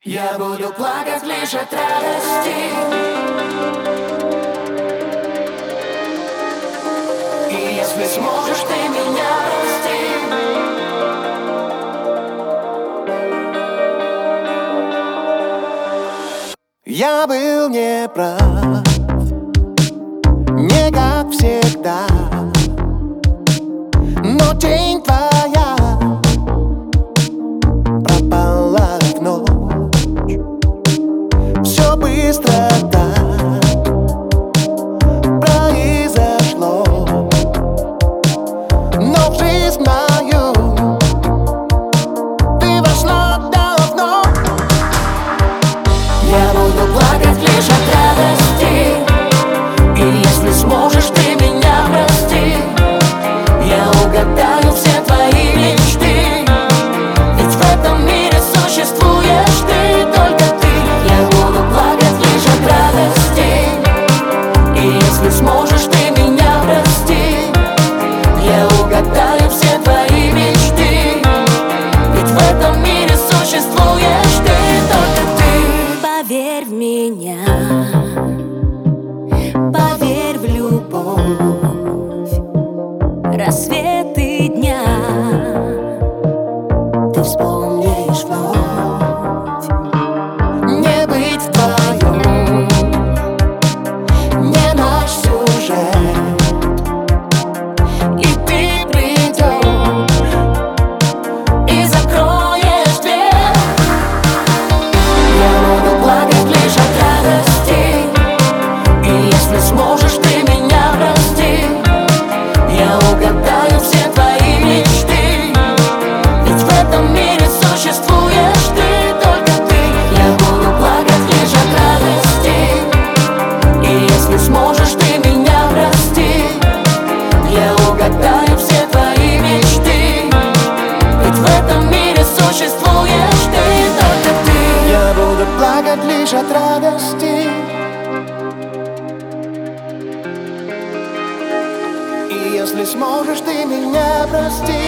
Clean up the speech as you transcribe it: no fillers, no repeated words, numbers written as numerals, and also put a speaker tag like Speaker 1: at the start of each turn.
Speaker 1: Я буду плакать лишь от радости. И если сможешь ты меня прости.
Speaker 2: Я был неправ, не как всегда, но тень твоя пропала вновь. Все быстро так произошло, но в жизнь мою ты вошла давно.
Speaker 1: Я буду плакать лишь от радости. И если сможешь ты меня прости, я угадаю все твои мечты. Ведь в этом мире существуешь ты, только ты. Я буду плакать лишь от радости. И если сможешь ты меня прости, я угадаю все твои мечты. Ведь в этом мире существуешь ты, только ты.
Speaker 3: Поверь в меня, поверь в любовь, рассветы дня ты вспомнишь вновь.
Speaker 2: Не быть вдвоем, не наш сюжет, и ты придешь
Speaker 1: И закроешь дверь. Я буду плакать лишь от радости. И если сможешь ты меня прости, я угадаю все твои мечты. Ведь в этом мире существуешь ты, только ты. Я буду плакать лишь от радости. И если сможешь ты меня прости, я угадаю все твои мечты. Ведь в этом мире существуешь ты, только ты.
Speaker 2: Я буду плакать лишь от радости. И если сможешь ты меня прости,